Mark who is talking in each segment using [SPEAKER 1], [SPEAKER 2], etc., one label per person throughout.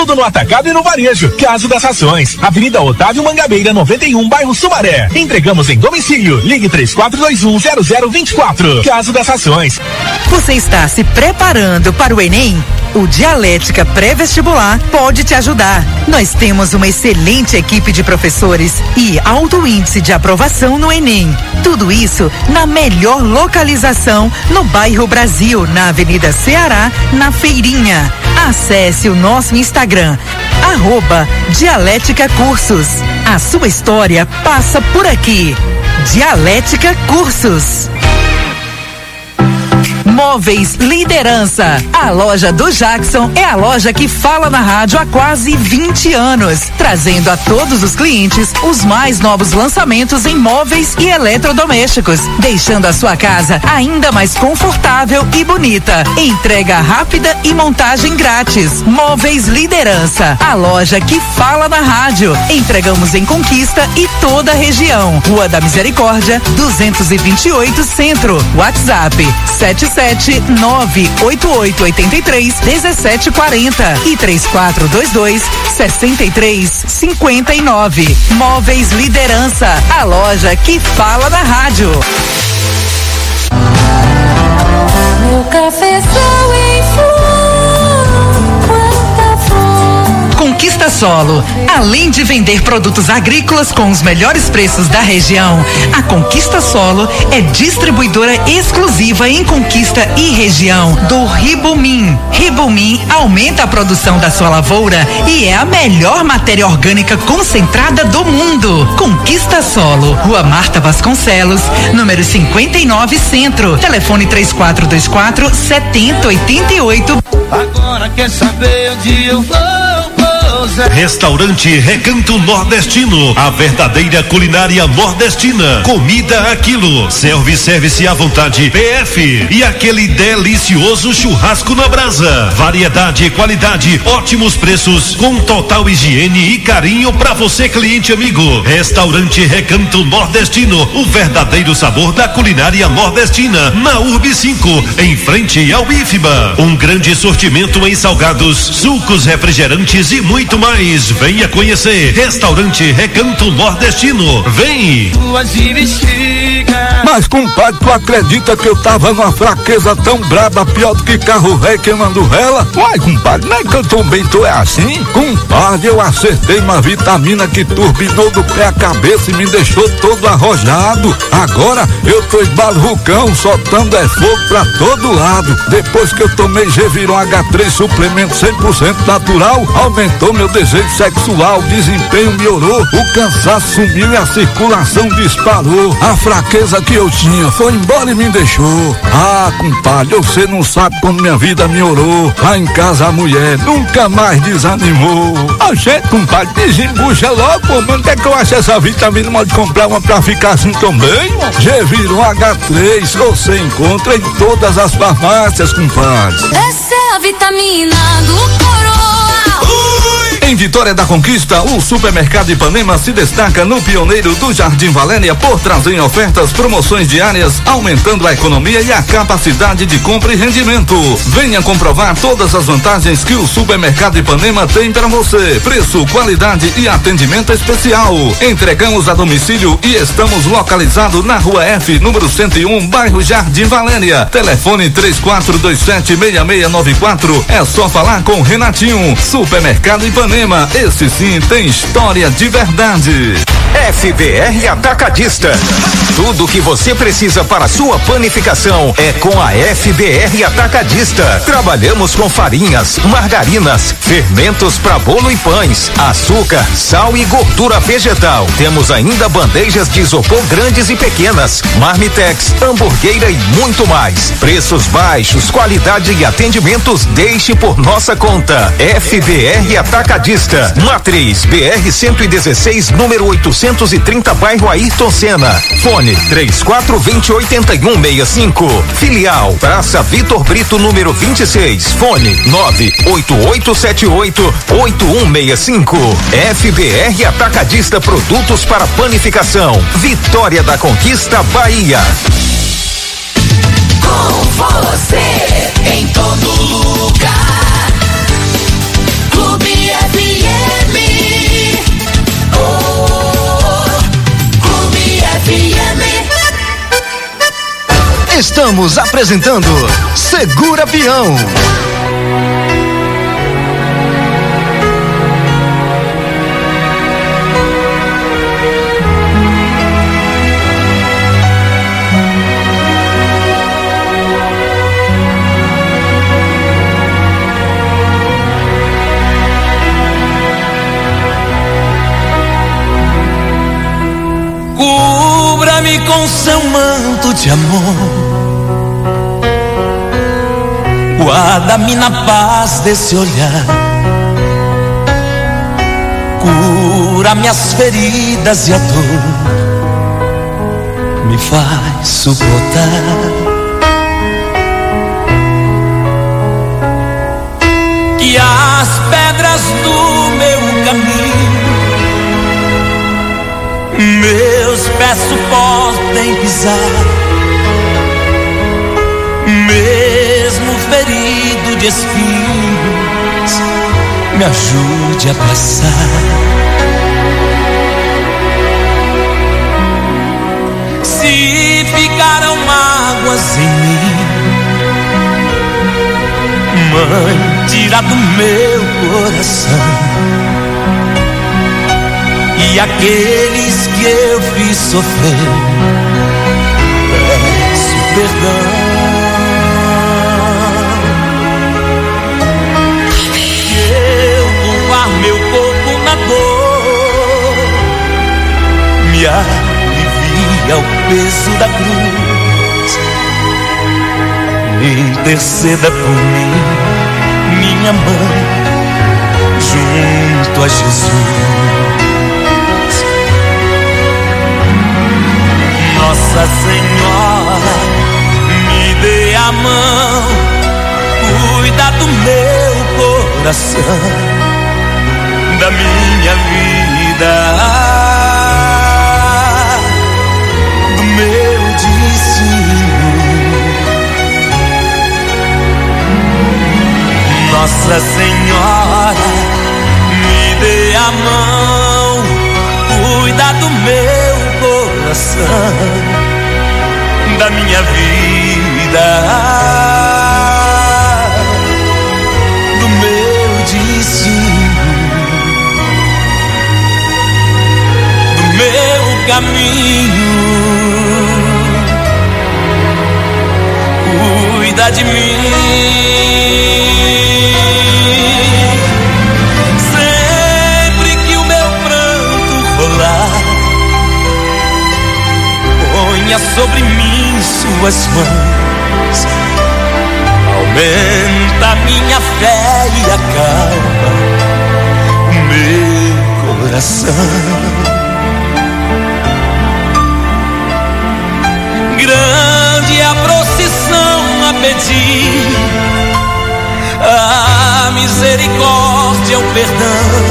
[SPEAKER 1] Tudo no atacado e no varejo. Caso das Rações, Avenida Otávio Mangabeira, 91, bairro Sumaré. Entregamos em domicílio. Ligue 3421-0024. Caso das Rações.
[SPEAKER 2] Você está se preparando para o Enem? O Dialética Pré-Vestibular pode te ajudar. Nós temos uma excelente equipe de professores e alto índice de aprovação no Enem. Tudo isso na melhor localização no bairro Brasil, na Avenida Ceará, na Feirinha. Acesse o nosso Instagram, @Dialética Cursos. A sua história passa por aqui. Dialética Cursos. Móveis Liderança. A loja do Jackson é a loja que fala na rádio há quase 20 anos, trazendo a todos os clientes os mais novos lançamentos em móveis e eletrodomésticos, deixando a sua casa ainda mais confortável e bonita. Entrega rápida e montagem grátis. Móveis Liderança, a loja que fala na rádio. Entregamos em Conquista e toda a região. Rua da Misericórdia, 228 Centro. WhatsApp 77988831740 e 3422-6359. Móveis Liderança, a loja que fala na rádio.
[SPEAKER 3] Meu cafezão em flor, quanta flor.
[SPEAKER 2] Conquista Solo. Além de vender produtos agrícolas com os melhores preços da região, a Conquista Solo é distribuidora exclusiva em Conquista e região do Ribumim. Ribumim aumenta a produção da sua lavoura e é a melhor matéria orgânica concentrada do mundo. Conquista Solo, Rua Marta Vasconcelos, número 59 Centro. Telefone 3424-7088.
[SPEAKER 4] Agora quer saber onde eu vou?
[SPEAKER 5] Restaurante Recanto Nordestino, a verdadeira culinária nordestina. Comida a quilo, self-service à vontade, PF e aquele delicioso churrasco na brasa. Variedade, qualidade, ótimos preços, com total higiene e carinho para você, cliente amigo. Restaurante Recanto Nordestino, o verdadeiro sabor da culinária nordestina, na Urb 5, em frente ao IFBA. Um grande sortimento em salgados, sucos, refrigerantes e muito mais. Venha conhecer. Restaurante Recanto Nordestino. Vem!
[SPEAKER 6] Mas, compadre, tu acredita que eu tava numa fraqueza tão braba, pior do que carro ré queimando vela? Uai, compadre, não é que eu também tô assim? Compadre, eu acertei uma vitamina que turbinou do pé à cabeça e me deixou todo arrojado. Agora eu tô esbalrucão, soltando fogo pra todo lado. Depois que eu tomei Geviron H3 suplemento 100% natural, aumentou meu desejo sexual, desempenho melhorou, o cansaço sumiu e a circulação disparou. A fraqueza que eu tinha foi embora e me deixou. Ah, compadre, você não sabe como minha vida melhorou. Lá em casa a mulher nunca mais desanimou. A gente, compadre, desembucha logo, pô, mas onde é que eu acho essa vitamina? Pode comprar uma pra ficar assim também? Geviron H3, você encontra em todas as farmácias, compadre.
[SPEAKER 3] Essa é a vitamina do Coroa.
[SPEAKER 6] Em Vitória da Conquista, o Supermercado Ipanema se destaca no pioneiro do Jardim Valéria por trazer ofertas, promoções diárias, aumentando a economia e a capacidade de compra e rendimento. Venha comprovar todas as vantagens que o Supermercado Ipanema tem para você. Preço, qualidade e atendimento especial. Entregamos a domicílio e estamos localizados na Rua F, número 101, bairro Jardim Valéria. Telefone 3427-6694. É só falar com Renatinho. Supermercado Ipanema. Esse sim tem história de verdade.
[SPEAKER 7] FBR Atacadista. Tudo o que você precisa para sua panificação é com a FBR Atacadista. Trabalhamos com farinhas, margarinas, fermentos para bolo e pães, açúcar, sal e gordura vegetal. Temos ainda bandejas de isopor grandes e pequenas, marmitex, hamburgueira e muito mais. Preços baixos, qualidade e atendimentos deixe por nossa conta. FBR Atacadista. Matriz BR 116, número 830, bairro Ayrton Senna. Fone 3420-8165. Filial Praça Vitor Brito, número 26. Fone 98878-8165. FBR Atacadista, produtos para panificação. Vitória da Conquista, Bahia.
[SPEAKER 3] Com você em todo lugar. Clube
[SPEAKER 7] Estamos apresentando Segura Peão.
[SPEAKER 4] Cubra-me com seu manto de amor, guarda-me na paz desse olhar, cura minhas feridas e a dor me faz suportar. Que as pedras do meu caminho meus pés suportem pisar, mesmo ferido de espinhos, me ajude a passar. Se ficaram mágoas em mim, Mãe, tira do meu coração. E aqueles que eu fiz sofrer, peço perdão. Que eu doar meu corpo na dor, me alivia o peso da cruz. Interceda por mim, minha mãe, junto a Jesus. Nossa Senhora, me dê a mão, cuida do meu coração, da minha vida, do meu destino. Nossa Senhora, me dê a mão, cuida do meu coração, da minha vida, do meu destino, do meu caminho. Cuida de mim. Sempre que o meu pranto rolar, ponha sobre mim suas mãos, aumenta minha fé e acalma o meu coração. Grande é a procissão a pedir a misericórdia, o perdão,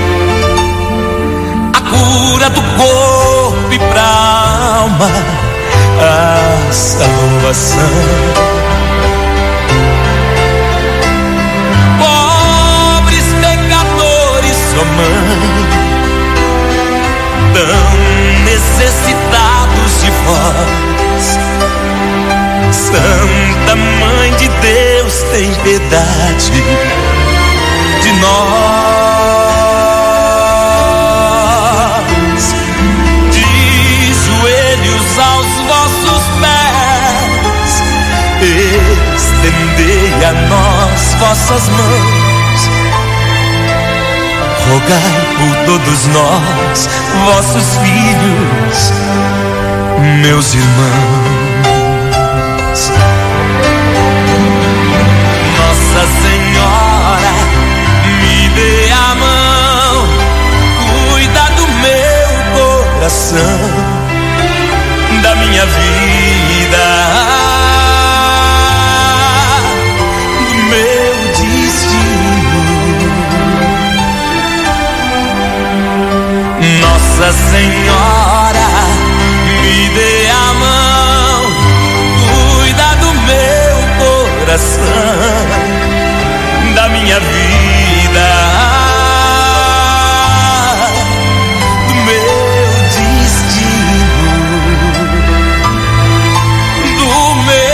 [SPEAKER 4] a cura do corpo e pra alma, a salvação. Pobres pecadores, ó Mãe, tão necessitados de vós. Santa Mãe de Deus, tem piedade de nós. Aos vossos pés, estendei a nós vossas mãos, rogai por todos nós, vossos filhos, meus irmãos. Nossa Senhora, me dê a mão, cuida do meu coração, da minha vida, do meu destino. Nossa Senhora, me dê a mão, cuida do meu coração, da minha vida, do meu destino, do meu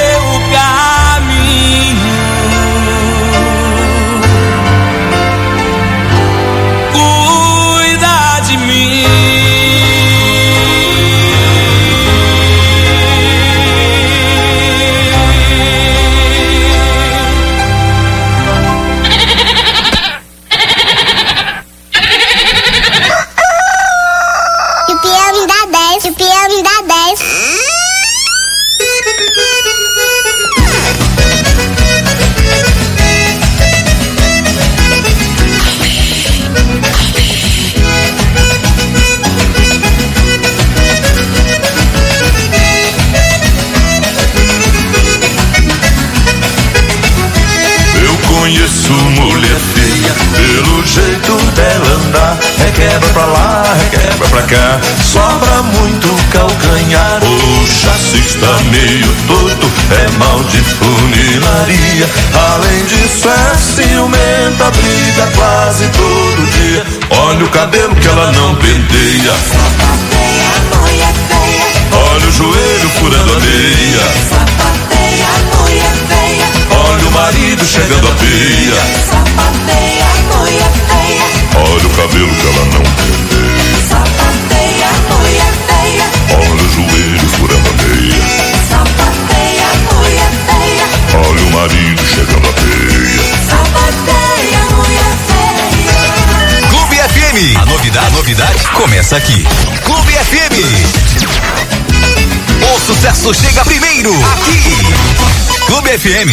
[SPEAKER 8] dela andar. Requebra pra lá, requebra pra cá, sobra muito calcanhar. O chassi está meio torto, é mal de funilaria. Além disso é ciumenta, briga quase todo dia. Olha o cabelo que ela não penteia,
[SPEAKER 3] Sapateia, mulher feia.
[SPEAKER 8] olha o joelho furando a meia,
[SPEAKER 3] Sapateia, mulher feia.
[SPEAKER 8] olha o marido chegando a peia.
[SPEAKER 3] Sapateia, mulher feia.
[SPEAKER 8] Olha o cabelo que ela não penteia,
[SPEAKER 3] Sapateia, mulher feia.
[SPEAKER 8] olha o joelho furando a meia,
[SPEAKER 3] Sapateia, mulher feia.
[SPEAKER 8] olha o marido chegando a peia.
[SPEAKER 3] Sapateia, mulher feia.
[SPEAKER 7] Clube FM. A novidade começa aqui. Clube FM. O sucesso chega primeiro aqui. Clube FM.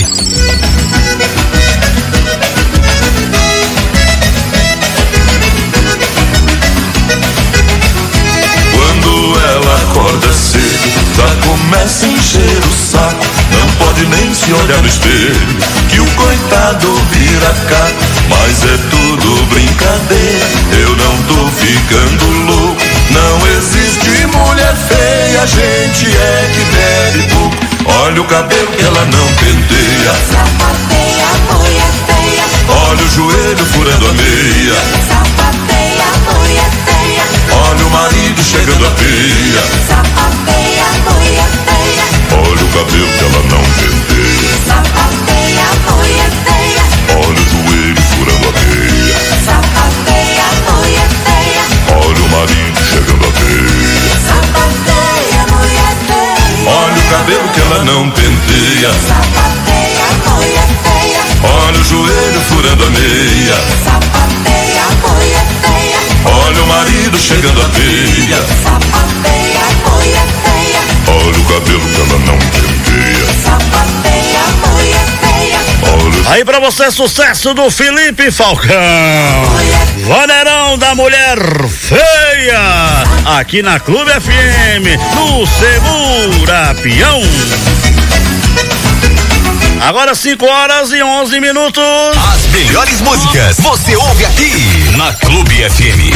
[SPEAKER 8] Quando ela acorda cedo, já começa a encher o saco. Não pode nem se olhar no espelho, que o coitado vira caco. Mas é tudo brincadeira, eu não tô ficando louco. Não existe mulher feia, a gente é que bebe pouco. Olha o cabelo que ela não penteia,
[SPEAKER 3] Sapateia, mulher feia.
[SPEAKER 8] olha o joelho furando a meia,
[SPEAKER 3] Sapateia, mulher feia.
[SPEAKER 8] olha o marido chegando a peia.
[SPEAKER 3] Sapateia, mulher feia.
[SPEAKER 8] Olha o cabelo que ela não penteia,
[SPEAKER 3] Sapateia, mulher feia.
[SPEAKER 8] olha o joelho furando a meia,
[SPEAKER 3] Sapateia, mulher feia.
[SPEAKER 8] olha o marido chegando a peia.
[SPEAKER 3] Sapateia, mulher feia.
[SPEAKER 8] Olha o cabelo que ela não penteia,
[SPEAKER 3] Sapateia, mulher feia.
[SPEAKER 8] olha o joelho furando a meia,
[SPEAKER 3] Sapateia, mulher feia.
[SPEAKER 8] olha o marido chegando a peia.
[SPEAKER 3] Sapateia, mulher feia.
[SPEAKER 8] Olha o cabelo que ela não penteia,
[SPEAKER 3] Sapateia, mulher feia.
[SPEAKER 8] olha
[SPEAKER 9] Aí pra você, sucesso do Felipe Falcão. Vaneirão da Mulher Feia. Aqui na Clube FM, no Segura Peão. Agora 5h11.
[SPEAKER 7] As melhores músicas você ouve aqui na Clube FM.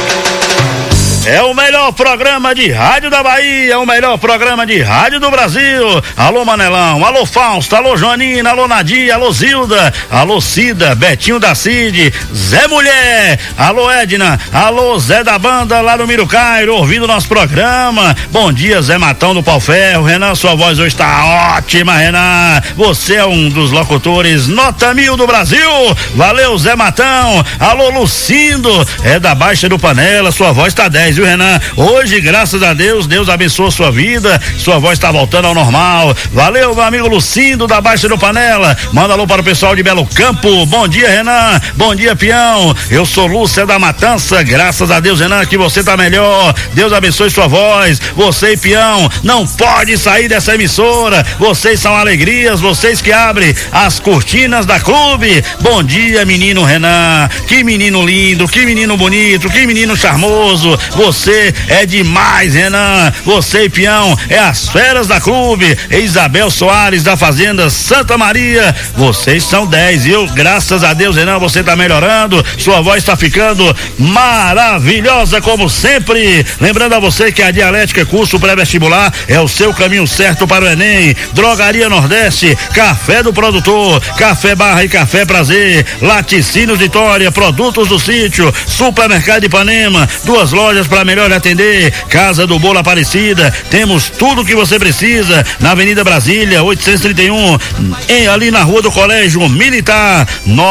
[SPEAKER 9] É o melhor programa de rádio da Bahia, é o melhor programa de rádio do Brasil. Alô Manelão, alô Fausto, alô Joanina, alô Nadia, alô Zilda, alô Cida, Betinho da Cid, Zé Mulher, alô Edna, alô Zé da Banda lá no Mirucairo, ouvindo nosso programa. Bom dia, Zé Matão do Pau Ferro. Renan, sua voz hoje está ótima, Renan. Você é um dos locutores nota 1000 do Brasil. Valeu, Zé Matão. Alô Lucindo, é da Baixa do Panela, sua voz está 10. Viu, Renan? Hoje, graças a Deus, Deus abençoa sua vida, sua voz está voltando ao normal. Valeu, meu amigo Lucindo da Baixa do Panela. Manda alô para o pessoal de Belo Campo. Bom dia, Renan. Bom dia, Peão. Eu sou Lúcia da Matança. Graças a Deus, Renan, que você tá melhor. Deus abençoe sua voz. Você e Peão não pode sair dessa emissora. Vocês são alegrias, vocês que abrem as cortinas da Clube. Bom dia, menino Renan. Que menino lindo, que menino bonito, que menino charmoso. Você é demais, Renan. Você e Peão é as feras da Clube. Isabel Soares da Fazenda Santa Maria. Vocês são 10, viu? Graças a Deus, Renan, você tá melhorando. Sua voz tá ficando maravilhosa como sempre. Lembrando a você que a Dialética Curso Pré-Vestibular é o seu caminho certo para o Enem. Drogaria Nordeste, Café do Produtor, Café Barra e Café Prazer, Laticínios Vitória, Produtos do Sítio, Supermercado Ipanema, 2 lojas para melhor lhe atender. Casa do Bolo Aparecida, temos tudo o que você precisa na Avenida Brasília 831, ali na Rua do Colégio Militar.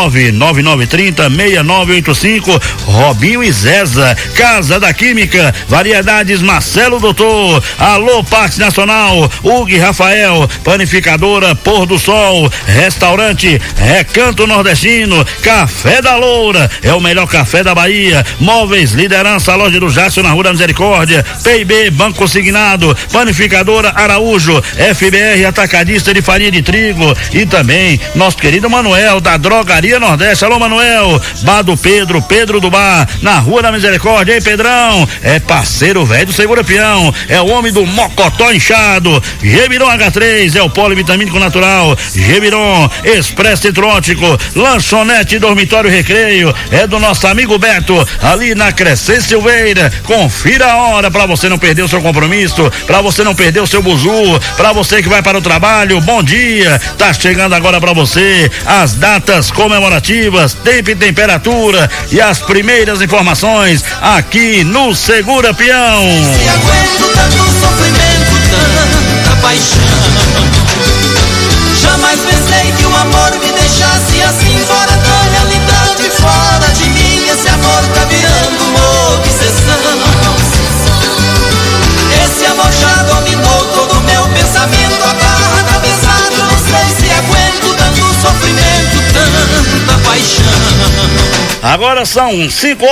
[SPEAKER 9] 99930-6985. Robinho e Zeza. Casa da Química, Variedades Marcelo Doutor. Alô Parque Nacional, Hugo Rafael, Panificadora Pôr do Sol, Restaurante Recanto Nordestino, Café da Loura, é o melhor café da Bahia. Móveis Liderança, a loja do Jackson Estácio na Rua da Misericórdia, P&B Banco Consignado, Panificadora Araújo, FBR Atacadista de Farinha de Trigo e também nosso querido Manuel da Drogaria Nordeste. Alô, Manuel, Bar do Pedro, Pedro do Bar, na Rua da Misericórdia. Ei, Pedrão, é parceiro velho do Segura Peão, é o homem do mocotó inchado. Gebiron H3 é o polivitamínico natural. Gebiron Expresso Centrótico, lanchonete Dormitório Recreio é do nosso amigo Beto, ali na Crescente Silveira. Confira a hora para você não perder o seu compromisso, para você não perder o seu buzu, para você que vai para o trabalho. Bom dia, tá chegando agora para você as datas comemorativas, tempo e temperatura e as primeiras informações aqui no Segura Peão.
[SPEAKER 4] Se aguento tanto sofrimento, tanta paixão, jamais pensei que o amor me deixasse assim, fora da realidade, fora de mim. Esse amor tá virando uma obsessão. Esse amor já dominou todo o meu pensamento. A barra tá pesada, não sei se aguento tanto sofrimento, tanta paixão.
[SPEAKER 9] Agora são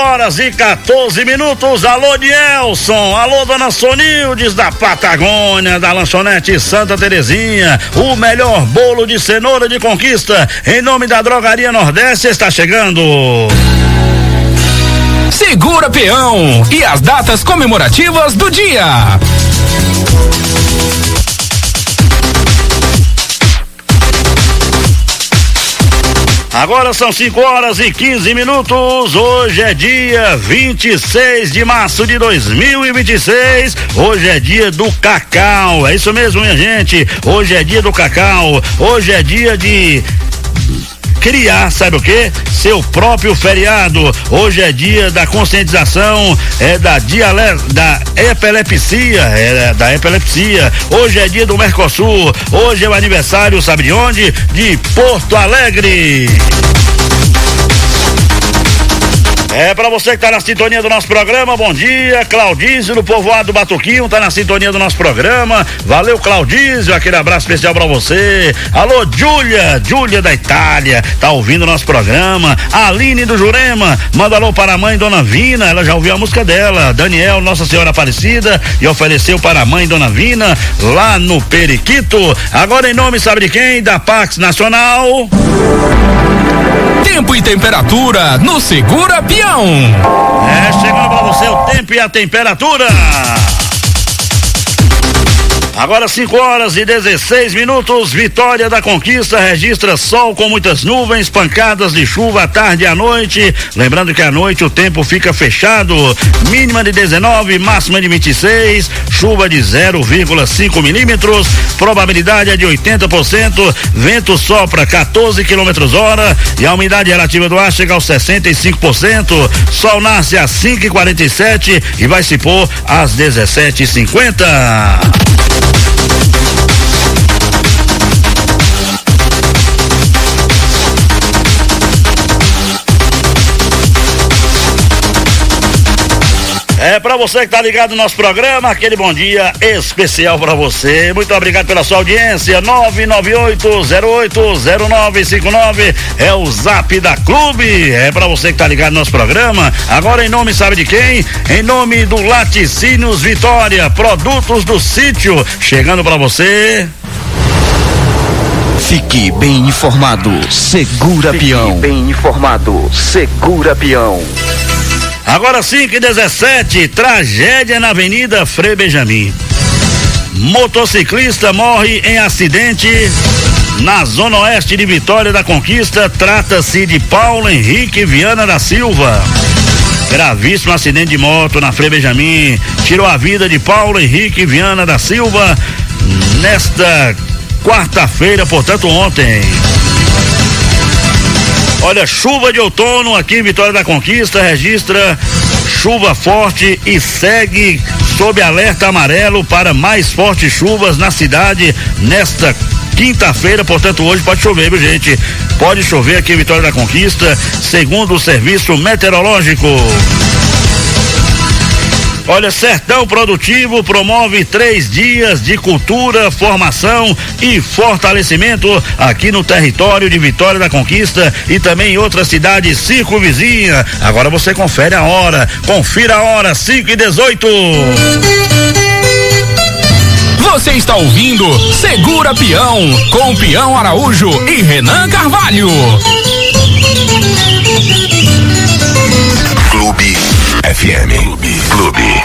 [SPEAKER 9] 5h14. Alô, Nielson. Alô, dona Sonildes da Patagônia, da lanchonete Santa Terezinha. O melhor bolo de cenoura de Conquista, em nome da Drogaria Nordeste, está chegando.
[SPEAKER 10] Segura Peão e as datas comemorativas do dia.
[SPEAKER 9] Agora são 5h15. Hoje é dia 26 de março de 2026. Hoje é dia do cacau. É isso mesmo, minha gente. Hoje é dia do cacau. Hoje é dia de criar, sabe o que? Seu próprio feriado. Hoje é dia da conscientização da epilepsia. Hoje é dia do Mercosul. Hoje é o aniversário, sabe de onde? De Porto Alegre. É pra você que tá na sintonia do nosso programa, bom dia. Claudísio do povoado do Batuquinho tá na sintonia do nosso programa. Valeu, Claudísio, aquele abraço especial pra você. Alô, Júlia da Itália, tá ouvindo o nosso programa. Aline do Jurema, manda alô para a mãe Dona Vina, ela já ouviu a música dela. Daniel, Nossa Senhora Aparecida, e ofereceu para a mãe Dona Vina lá no Periquito. Agora em nome, sabe de quem? Da Pax Nacional.
[SPEAKER 10] Tempo e temperatura no Segura Peão.
[SPEAKER 9] Chegando pra você o tempo e a temperatura. Agora 5h16. Vitória da Conquista registra sol com muitas nuvens, pancadas de chuva à tarde e à noite. Lembrando que à noite o tempo fica fechado. Mínima de 19, máxima de 26. Chuva de 0,5 milímetros. Probabilidade é de 80%. Vento sopra 14 km/h e a umidade relativa do ar chega aos 65%. Sol nasce às 5h47 e vai se pôr às 17h50. É pra você que tá ligado no nosso programa, aquele bom dia especial pra você. Muito obrigado pela sua audiência. 998080959 é o Zap da Clube. É pra você que tá ligado no nosso programa. Agora em nome, sabe de quem? Em nome do Laticínios Vitória, produtos do sítio, chegando pra você.
[SPEAKER 7] Fique bem informado, Segura Peão. Fique bem informado, Segura Peão.
[SPEAKER 9] Agora 5h17, tragédia na Avenida Frei Benjamin. Motociclista morre em acidente na zona oeste de Vitória da Conquista. Trata-se de Paulo Henrique Viana da Silva. Gravíssimo acidente de moto na Frei Benjamin. Tirou a vida de Paulo Henrique Viana da Silva nesta quarta-feira, portanto ontem. Olha, chuva de outono aqui em Vitória da Conquista registra chuva forte e segue sob alerta amarelo para mais fortes chuvas na cidade nesta quinta-feira, portanto hoje pode chover, viu gente? Pode chover aqui em Vitória da Conquista, segundo o Serviço Meteorológico. Olha, Sertão Produtivo promove 3 dias de cultura, formação e fortalecimento aqui no território de Vitória da Conquista e também em outras cidades circunvizinhas. Agora você confere a hora, confira a hora, 5:18.
[SPEAKER 10] Você está ouvindo Segura Peão, com Peão Araújo e Renan Carvalho.
[SPEAKER 5] Clube FM. Clube.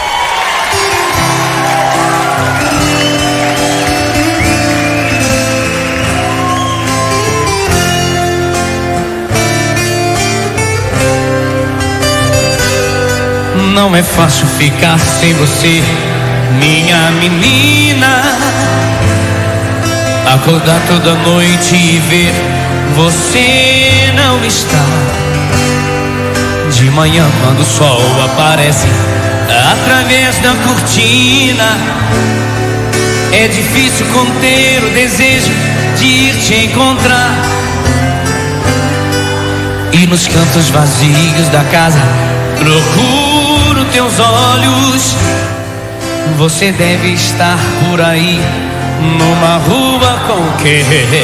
[SPEAKER 4] Não é fácil ficar sem você, minha menina. Acordar toda noite e ver você não está. De manhã quando o sol aparece através da cortina, é difícil conter o desejo de ir te encontrar. E nos cantos vazios da casa procuro teus olhos. Você deve estar por aí, numa rua qualquer.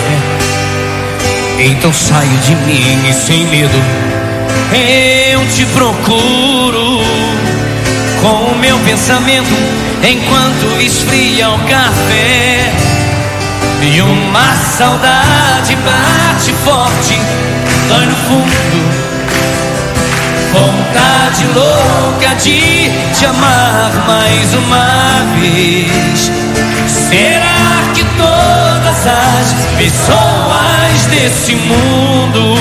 [SPEAKER 4] Então saio de mim e sem medo eu te procuro, com o meu pensamento enquanto esfria o café. E uma saudade bate forte, dói no fundo, vontade louca de te amar mais uma vez. Será que todas as pessoas desse mundo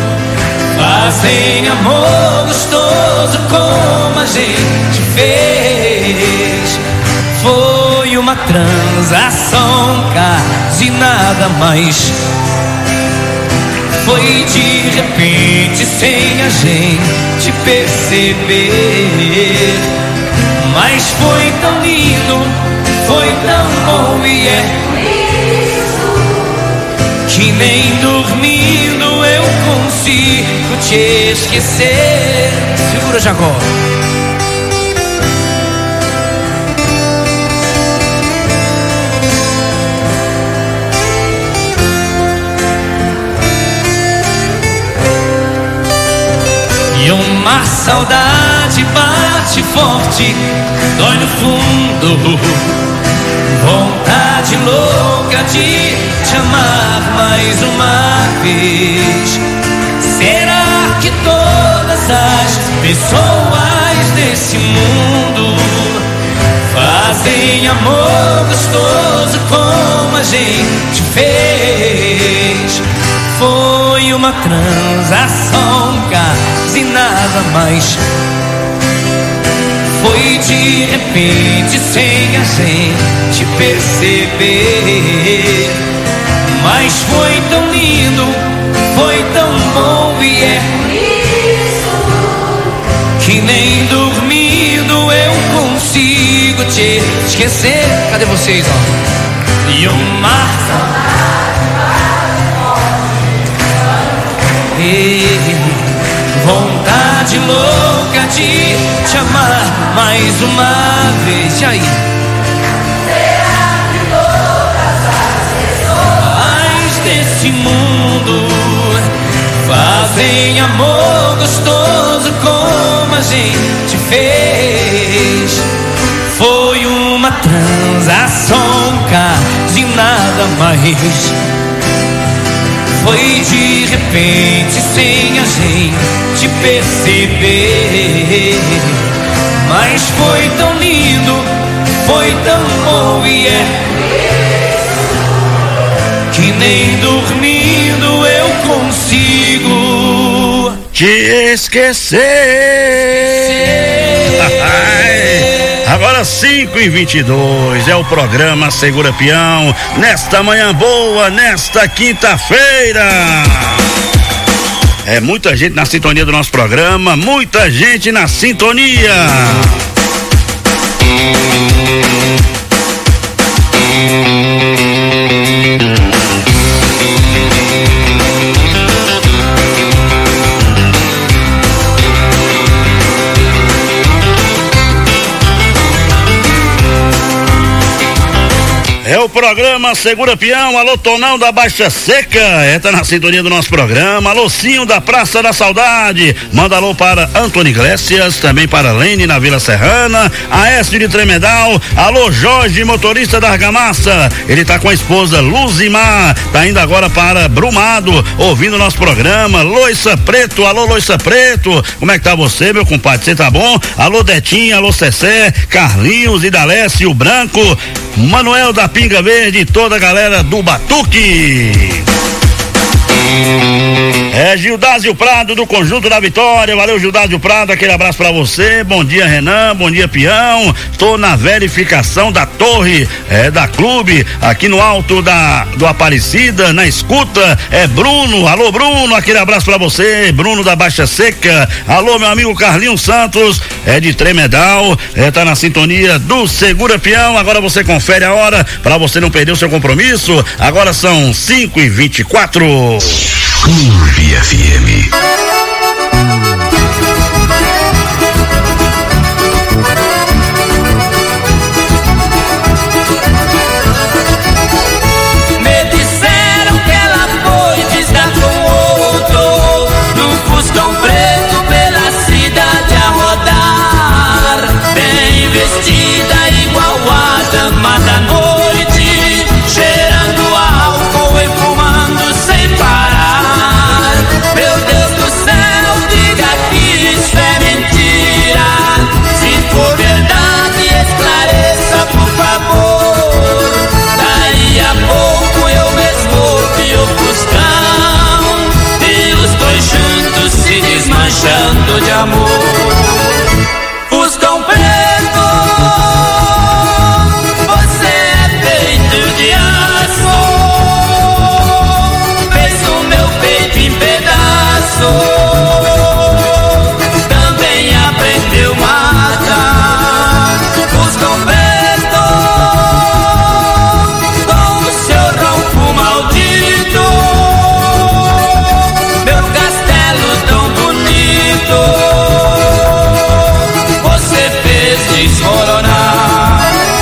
[SPEAKER 4] fazem amor gostoso como a gente fez? Foi uma transação, quase nada mais. Foi de repente, sem a gente perceber. Mas foi tão lindo, foi tão bom e é que nem dormindo eu consigo te esquecer. Segura, Jacó. E uma saudade bate forte, dói no fundo, vontade louca de te amar mais uma vez. Será que todas as pessoas desse mundo fazem amor gostoso como a gente fez? Foi uma transação, quase nada mais. Foi de repente, sem a gente perceber. Mas foi tão lindo, foi tão bom e é que nem dormindo eu consigo te esquecer. Cadê vocês, ó? E uma vontade louca de te amar mais uma vez. E aí? Será que todas as pessoas desse mundo fazem amor gostoso como a gente fez? Foi uma transação, quase nada mais. Foi de repente, sem a gente perceber. Mas foi tão lindo, foi tão bom e é que nem dormindo eu consigo
[SPEAKER 9] te esquecer. Agora 5:22 é o programa Segura Peão, nesta manhã boa, nesta quinta-feira. É muita gente na sintonia do nosso programa, muita gente na sintonia. É o programa Segura Peão, alô Tonão da Baixa Seca, tá na sintonia do nosso programa, alô Cinho da Praça da Saudade, manda alô para Antônio Iglesias, também para Lene na Vila Serrana, Aécio de Tremedal, alô Jorge, motorista da Argamassa, ele tá com a esposa Luzimar, tá indo agora para Brumado, ouvindo o nosso programa, Loiça Preto, alô Loiça Preto, como é que tá você, meu compadre, você tá bom? Alô Detinha, alô Cessé, Carlinhos, Idalécio Branco, Manuel da Pinga Verde e toda a galera do Batuque. É Gildásio Prado do Conjunto da Vitória, valeu Gildásio Prado, aquele abraço pra você, bom dia Renan, bom dia Peão, tô na verificação da torre, da clube, aqui no alto do Aparecida, na escuta, Bruno, alô Bruno, aquele abraço pra você, Bruno da Baixa Seca, alô meu amigo Carlinhos Santos, de Tremedal, tá na sintonia do Segura Peão, agora você confere a hora, pra você não perder o seu compromisso, agora são 5h24.
[SPEAKER 5] Clube FM.
[SPEAKER 4] Me disseram que ela foi vista com outro, num fuscão preto pela cidade a rodar, bem vestida igual a dama da noite, cheirando álcool e fumando sem parar. Meu Deus do céu, diga que isso é mentira. Se for verdade, esclareça, por favor. Daí a pouco eu mesmo vi o fuscão e os dois juntos se desmanchando de amor. Fuscão preto, você é feito de aço, fez o meu peito em pedaço, também aprendeu a matar. Fuscão preto, com o seu ronco maldito, meu castelo tão bonito, você fez desmoronar.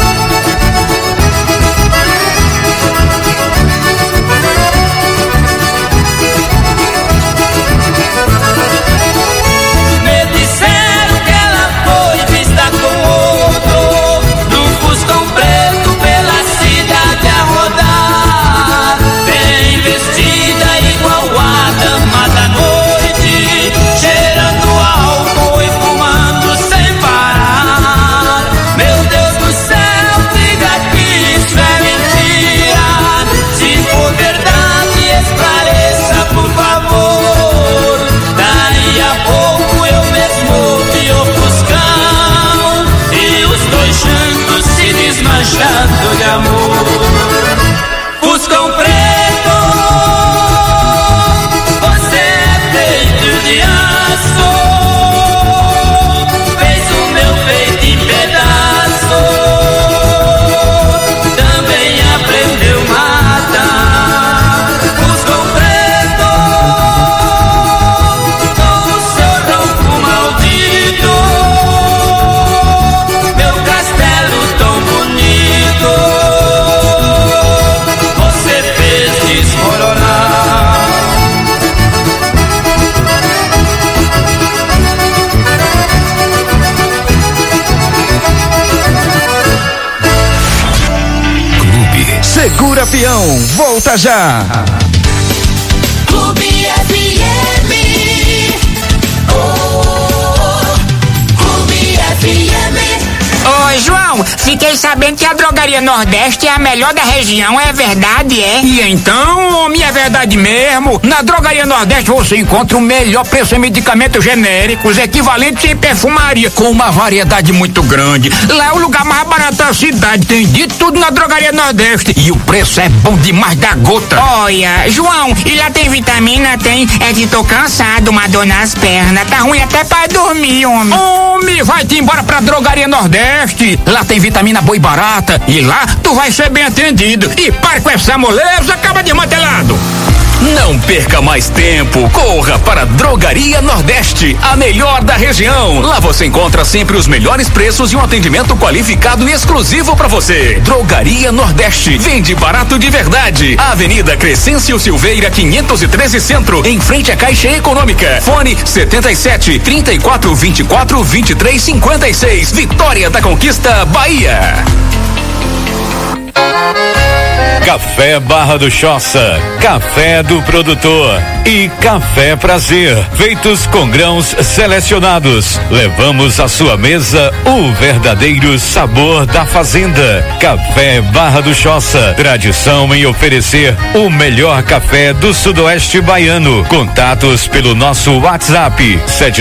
[SPEAKER 4] Me disseram que ela foi vista com outro, num fuscão preto pela cidade a rodar, bem vestida igual a dama da noite, cheirando álcool e fumando sem parar. Meu Deus do céu, diga que isso é mentira. Se for verdade, esclareça, por favor. Daí a pouco eu mesmo vi o fuscão e os dois juntos se desmanchando de amor. Fuscão preto, você é feito de aço, fez o meu peito em pedaço, também aprendeu a matar. Fuscão preto, com o seu ronco maldito, meu castelo tão bonito, você fez desmoronar.
[SPEAKER 5] Clube
[SPEAKER 7] Segura Peão, volta já.
[SPEAKER 3] Clube FM. Oh, Clube FM.
[SPEAKER 11] Ô, João, fiquei sabendo que a Drogaria Nordeste é a melhor da região, é verdade, é?
[SPEAKER 12] E então, homem, é verdade mesmo. Na Drogaria Nordeste você encontra o melhor preço em medicamentos genéricos, equivalentes em perfumaria, com uma variedade muito grande. Lá é o lugar mais barato da cidade, tem de tudo na Drogaria Nordeste. E o preço é bom demais da gota.
[SPEAKER 11] Olha, João, e lá tem vitamina? Tem. É que tô cansado, uma dor nas pernas. Tá ruim até pra dormir, homem.
[SPEAKER 12] Homem, vai-te embora pra Drogaria Nordeste. Lá tem vitamina boa e barata. E lá tu vai ser bem atendido. E para com essa moleza, acaba desmantelado.
[SPEAKER 10] Não perca mais tempo. Corra para Drogaria Nordeste, a melhor da região. Lá você encontra sempre os melhores preços e um atendimento qualificado e exclusivo para você. Drogaria Nordeste. Vende barato de verdade. Avenida Crescêncio Silveira 513 Centro, em frente à Caixa Econômica. Fone 77 34 24 23 56. Vitória da Conquista, Bahia.
[SPEAKER 13] Café Barra do Choça, café do produtor e Café Prazer, feitos com grãos selecionados. Levamos à sua mesa o verdadeiro sabor da fazenda. Café Barra do Choça, tradição em oferecer o melhor café do sudoeste baiano. Contatos pelo nosso WhatsApp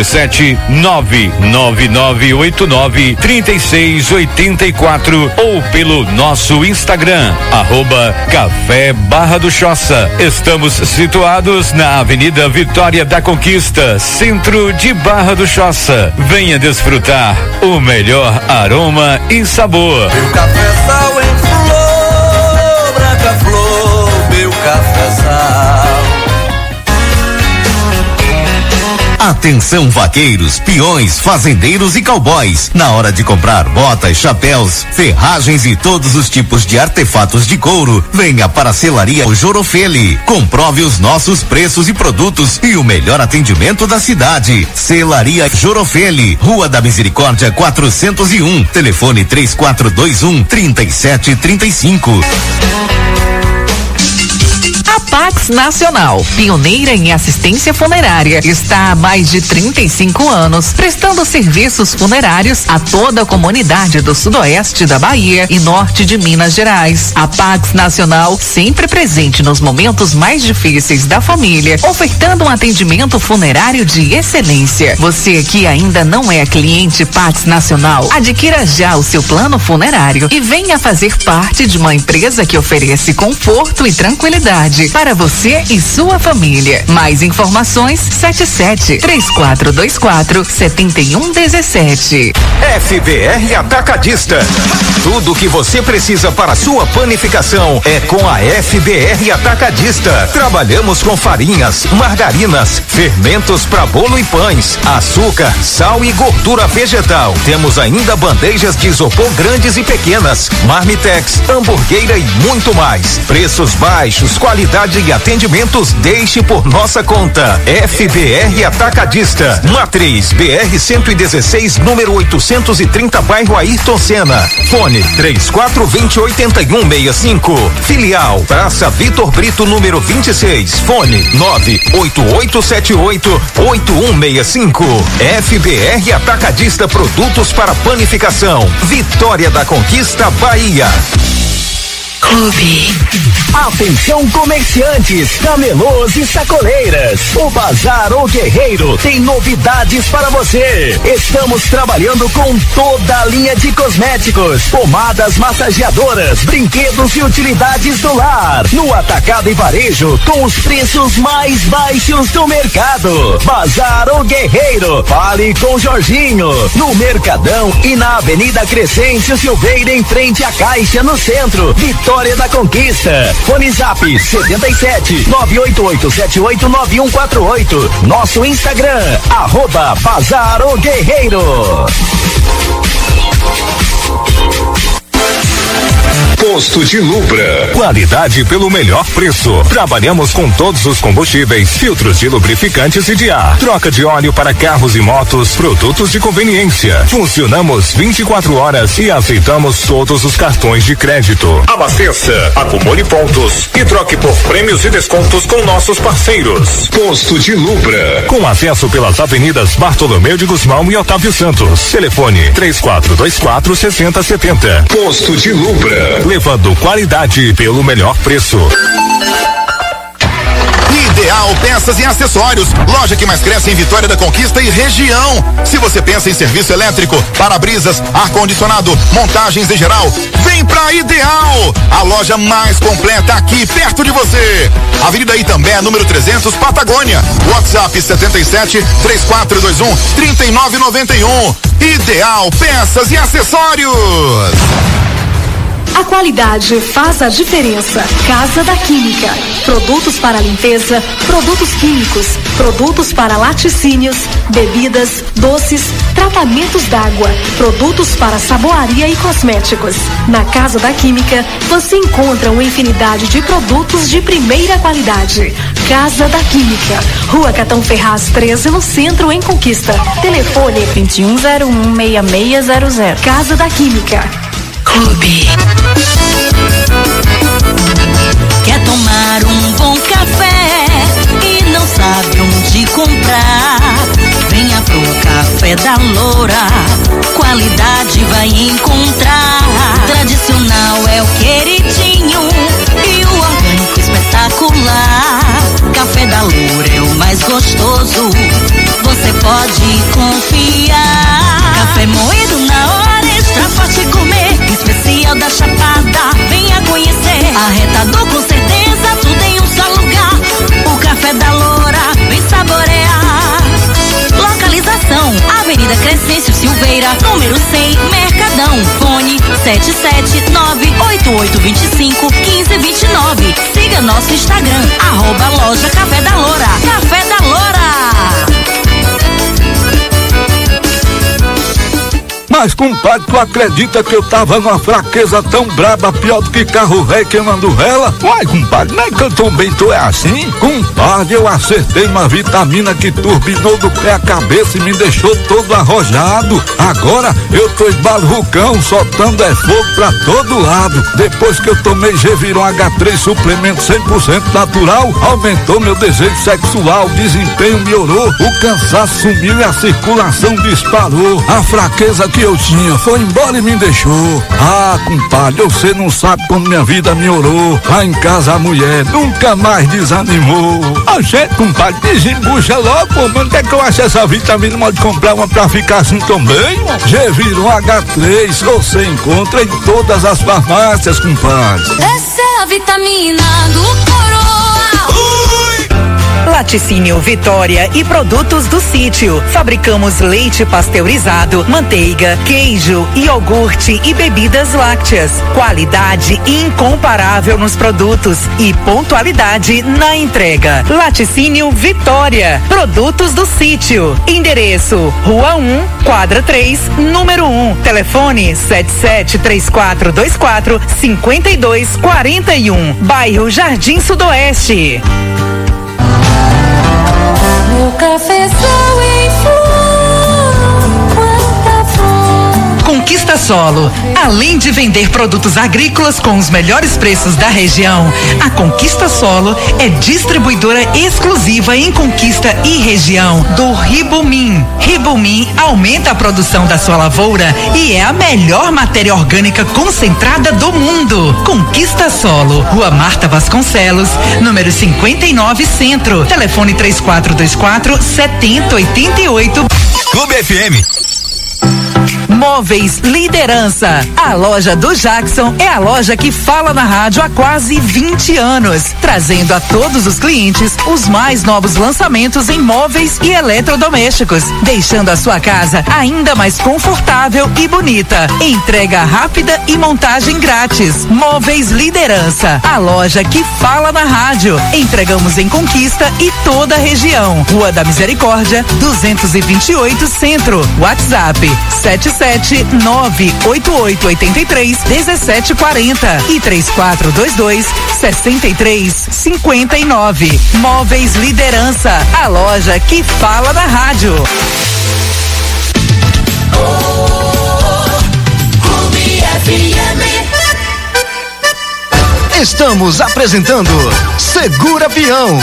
[SPEAKER 13] 77999893684 ou pelo nosso Instagram @Café Barra do Choça. Estamos situados na Avenida Vitória da Conquista, centro de Barra do Choça. Venha desfrutar o melhor aroma e sabor.
[SPEAKER 4] Meu cafezal em flor, branca flor, meu cafezal.
[SPEAKER 14] Atenção vaqueiros, peões, fazendeiros e cowboys. Na hora de comprar botas, chapéus, ferragens e todos os tipos de artefatos de couro, venha para a Selaria Jorofeli. Comprove os nossos preços e produtos e o melhor atendimento da cidade. Selaria Jorofeli, Rua da Misericórdia 401, telefone 3421-3735.
[SPEAKER 2] A Pax Nacional, pioneira em assistência funerária, está há mais de 35 anos prestando serviços funerários a toda a comunidade do sudoeste da Bahia e norte de Minas Gerais. A Pax Nacional, sempre presente nos momentos mais difíceis da família, ofertando um atendimento funerário de excelência. Você que ainda não é cliente Pax Nacional, adquira já o seu plano funerário e venha fazer parte de uma empresa que oferece conforto e tranquilidade para você e sua família. Mais informações 77-3424-7117.
[SPEAKER 7] FBR Atacadista. Tudo o que você precisa para sua panificação é com a FBR Atacadista. Trabalhamos com farinhas, margarinas, fermentos para bolo e pães, açúcar, sal e gordura vegetal. Temos ainda bandejas de isopor grandes e pequenas, marmitex, hamburgueira e muito mais. Preços baixos, qualidade e atendimentos, deixe por nossa conta. FBR Atacadista, Matriz BR 116, número 830, bairro Ayrton Senna. Fone 3420-8165. Filial Praça Vitor Brito, número 26. Fone 98878-8165. FBR Atacadista, produtos para panificação. Vitória da Conquista, Bahia.
[SPEAKER 15] Clube. Atenção comerciantes, camelôs e sacoleiras. O Bazar O Guerreiro tem novidades para você. Estamos trabalhando com toda a linha de cosméticos, pomadas massageadoras, brinquedos e utilidades do lar. No atacado e varejo com os preços mais baixos do mercado. Bazar O Guerreiro. Fale com Jorginho. No Mercadão e na Avenida Crescêncio Silveira, em frente à Caixa, no centro. Vitória da Conquista. Fone Zap 77-988789148. Nosso Instagram, @Bazar O Guerreiro.
[SPEAKER 7] Posto de Lubra. Qualidade pelo melhor preço. Trabalhamos com todos os combustíveis, filtros de lubrificantes e de ar, troca de óleo para carros e motos, produtos de conveniência. Funcionamos 24 horas e aceitamos todos os cartões de crédito. Abasteça, acumule pontos e troque por prêmios e descontos com nossos parceiros. Posto de Lubra. Com acesso pelas avenidas Bartolomeu de Guzmão e Otávio Santos. Telefone 3424-6070. Posto de Lubra. Levando qualidade pelo melhor preço.
[SPEAKER 16] Ideal Peças e Acessórios, loja que mais cresce em Vitória da Conquista e região. Se você pensa em serviço elétrico, para-brisas, ar-condicionado, montagens em geral, vem pra Ideal, a loja mais completa aqui perto de você. Avenida Itambé, número 300, Patagônia. WhatsApp 77-3421-3991. Ideal Peças e Acessórios.
[SPEAKER 17] A qualidade faz a diferença. Casa da Química. Produtos para limpeza, produtos químicos, produtos para laticínios, bebidas, doces, tratamentos d'água, produtos para saboaria e cosméticos. Na Casa da Química, você encontra uma infinidade de produtos de primeira qualidade. Casa da Química. Rua Catão Ferraz 13, no centro, em Conquista. Telefone 2101-6600. Casa da Química.
[SPEAKER 3] Clube. Quer tomar um bom café e não sabe onde comprar? Venha pro Café da Loura, qualidade vai encontrar. Tradicional é o queridinho e o orgânico espetacular. Café da Loura é o mais gostoso, você pode confiar. Café moído na hora, extra forte comer, especial da Chapada, venha conhecer. Arretador com certeza, tudo em um só lugar. O Café da Loura, vem saborear. Localização, Avenida Crescêncio Silveira, número 100, Mercadão. Fone 77988251529. Siga nosso Instagram, @loja Café da Loura. Café da Loura.
[SPEAKER 6] Mas, compadre, tu acredita que eu tava numa fraqueza tão braba, pior do que carro velho queimando vela? Uai, compadre, não é que eu também tô assim? Compadre, eu acertei uma vitamina que turbinou do pé à cabeça e me deixou todo arrojado. Agora eu tô esbalrucão, soltando fogo pra todo lado. Depois que eu tomei Geviron H3 suplemento 100% natural, aumentou meu desejo sexual, o desempenho melhorou, o cansaço sumiu e a circulação disparou. A fraqueza que eu tinha foi embora e me deixou. Ah, compadre, você não sabe como minha vida melhorou. Lá em casa a mulher nunca mais desanimou. A gente, compadre, desembucha logo, pô, mas onde é que eu acho essa vitamina? Pode comprar uma pra ficar assim também? Geviron H3, você encontra em todas as farmácias, compadre.
[SPEAKER 3] Essa é a vitamina do Coroa.
[SPEAKER 2] Laticínio Vitória e produtos do sítio. Fabricamos leite pasteurizado, manteiga, queijo, iogurte e bebidas lácteas. Qualidade incomparável nos produtos e pontualidade na entrega. Laticínio Vitória. Produtos do sítio. Endereço: Rua 1, quadra 3, número 1. Telefone 7734245241. Bairro Jardim Sudoeste.
[SPEAKER 3] Meu cafezão em flor, quanta flor.
[SPEAKER 2] Conquista Solo. Além de vender produtos agrícolas com os melhores preços da região, a Conquista Solo é distribuidora exclusiva em Conquista e região do Ribumim. Ribumim aumenta a produção da sua lavoura e é a melhor matéria orgânica concentrada do mundo. Conquista Solo, Rua Marta Vasconcelos, número 59 Centro. Telefone 3424-7088.
[SPEAKER 14] Clube FM.
[SPEAKER 2] Móveis Liderança. A loja do Jackson é a loja que fala na rádio há quase 20 anos, trazendo a todos os clientes os mais novos lançamentos em móveis e eletrodomésticos, deixando a sua casa ainda mais confortável e bonita. Entrega rápida e montagem grátis. Móveis Liderança, a loja que fala na rádio. Entregamos em Conquista e toda a região. Rua da Misericórdia, 228 Centro. WhatsApp 77988831740 e 3422-6359. Móveis Liderança, a loja que fala na rádio.
[SPEAKER 15] Estamos apresentando Segura Peão.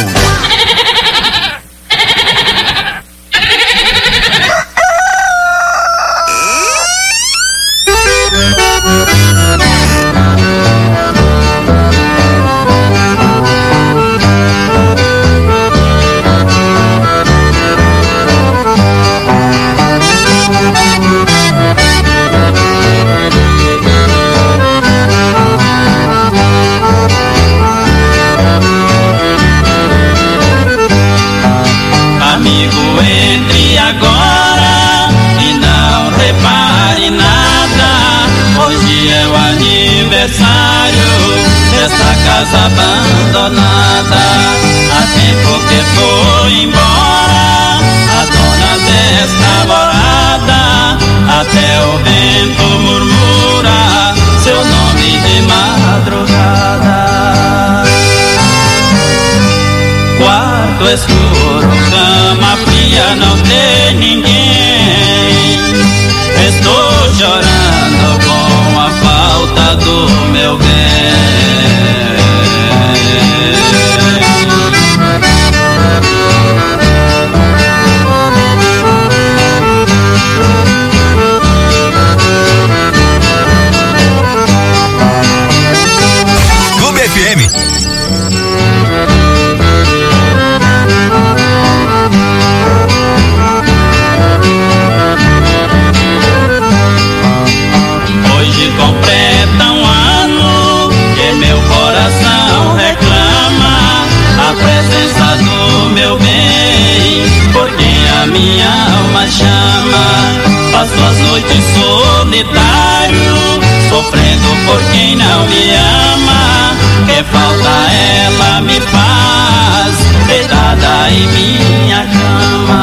[SPEAKER 4] aniversário desta casa abandonada. Há tempo que foi embora a dona desta morada. Até o vento murmura seu nome de madrugada. Quarto escuro, cama fria, não tem ninguém. Estou chorando com a falta do meu bem.
[SPEAKER 14] Clube FM.
[SPEAKER 4] Hoje completa um ano que meu coração reclama a presença do meu bem, porque a minha alma chama. Passo as noites solitário, sofrendo por quem não me ama. Que falta ela me faz, deitada em minha cama.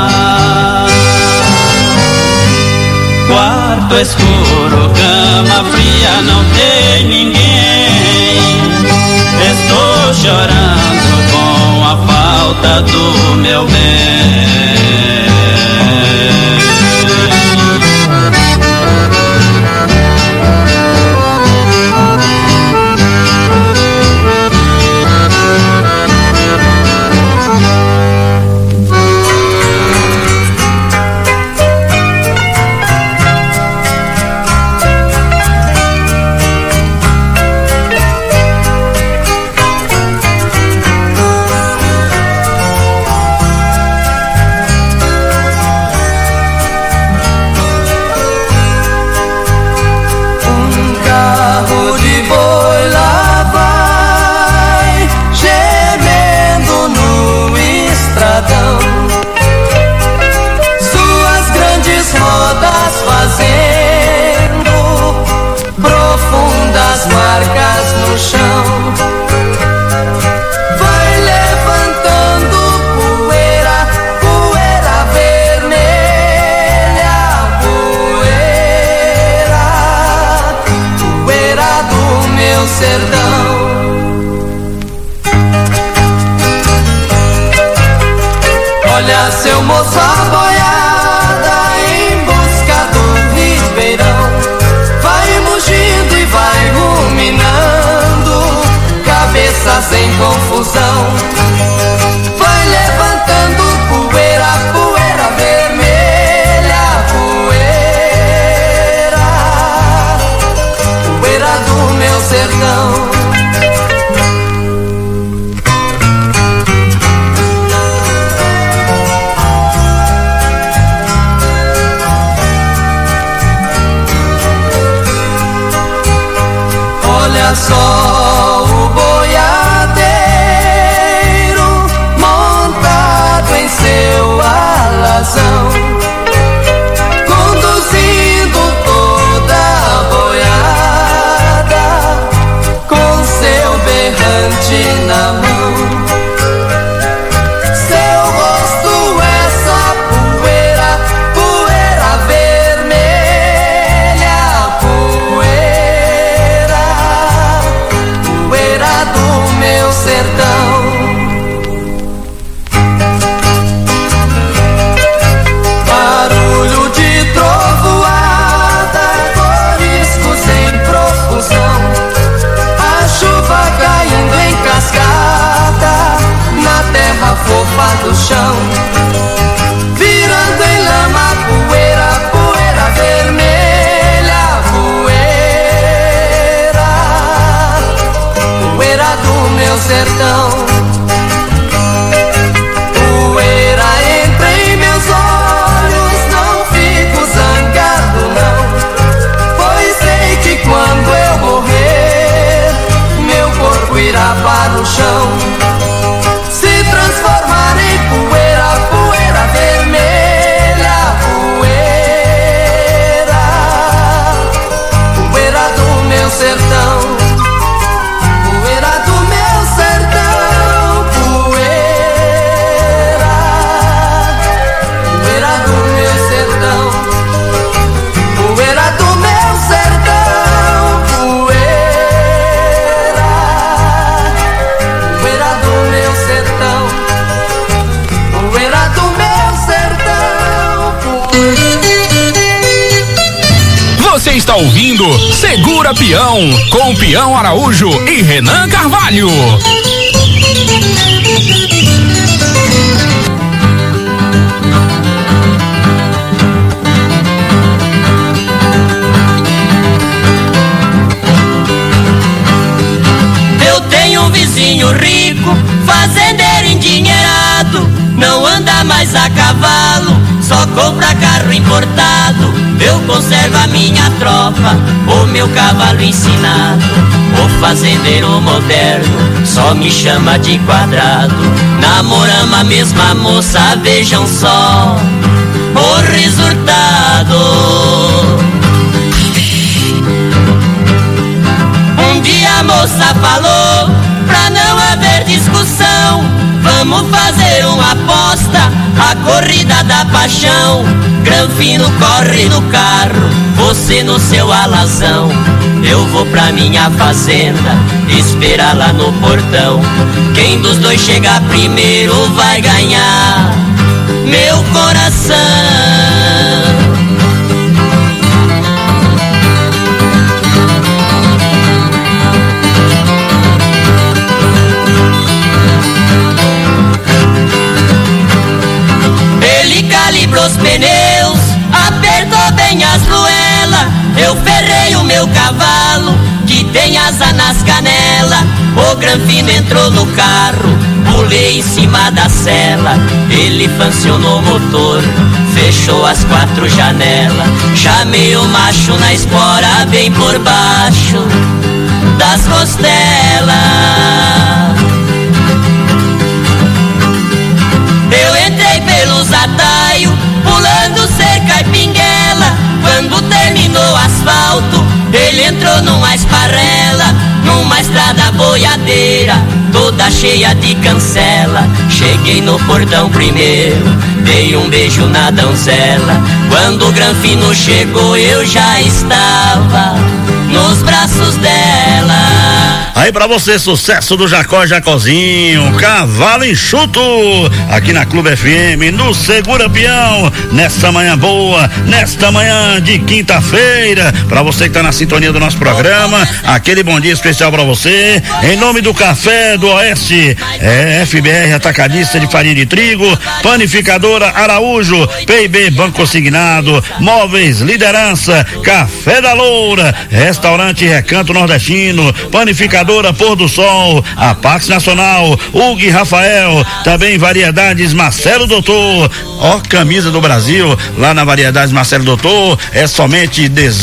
[SPEAKER 4] Quarto escuro, cama fria, não tem ninguém. Estou chorando com a falta do meu bem. Suas grandes rodas fazendo profundas marcas no chão. Vai levantando poeira, poeira vermelha, poeira, poeira do meu sertão. Olha seu moço a boiada em busca do ribeirão. Vai mugindo e vai ruminando, cabeças em confusão. Vai levantando poeira, poeira vermelha, poeira, poeira do meu sertão. Olha só o boiadeiro montado em seu alazão, conduzindo toda a boiada com seu berrante na mão. Seu rosto essa poeira, poeira vermelha, poeira do meu sertão. Barulho de trovoada, coriscos em profusão, a chuva caindo em cascata na terra fofa do chão, virando em lama poeira, poeira vermelha, poeira do meu sertão. Poeira entra em meus olhos, não fico zangado não, pois sei que quando eu morrer, meu corpo irá para o chão, se transformar em poeira, poeira vermelha, poeira, poeira do meu sertão.
[SPEAKER 10] Você está ouvindo Segura Peão, com Peão Araújo e Renan Carvalho.
[SPEAKER 18] Eu tenho um vizinho rico, fazendeiro endinheirado, não anda mais a cavalo, só compra carro importado. Eu conservo a minha tropa, o meu cavalo ensinado. O fazendeiro moderno só me chama de quadrado. Namoramos a mesma moça, vejam só o resultado. Um dia a moça falou, pra não haver discussão, vamos fazer uma aposta, a corrida da paixão. Granfino corre no carro, você no seu alazão. Eu vou pra minha fazenda, esperar lá no portão. Quem dos dois chegar primeiro vai ganhar meu coração. Calibrou os pneus, apertou bem as luelas. Eu ferrei o meu cavalo, que tem asa nas canelas. O Granfino entrou no carro, pulei em cima da sela. Ele funcionou o motor, fechou as 4 janelas. Chamei o macho na espora, bem por baixo das costelas. Eu entrei pelos ataios, pulando cerca e pinguela. Quando terminou o asfalto, ele entrou numa esparrela, numa estrada boiadeira, toda cheia de cancela. Cheguei no portão primeiro, dei um beijo na donzela. Quando o Granfino chegou, eu já estava nos braços dela.
[SPEAKER 9] Aí pra você, sucesso do Jacó e Jacozinho, cavalo enxuto, aqui na Clube FM, no Segura Peão, nesta manhã boa, nesta manhã de quinta-feira, pra você que tá na sintonia do nosso programa, aquele bom dia especial pra você, em nome do Café do Oeste, FBR Atacadista de Farinha de Trigo, Panificadora Araújo, PIB Banco Consignado, Móveis Liderança, Café da Loura, Restaurante Recanto Nordestino, Panificadora Pôr do Sol, a Pax Nacional, Hugo e Rafael, também Variedades Marcelo Doutor, ó, camisa do Brasil, lá na Variedades Marcelo Doutor, é somente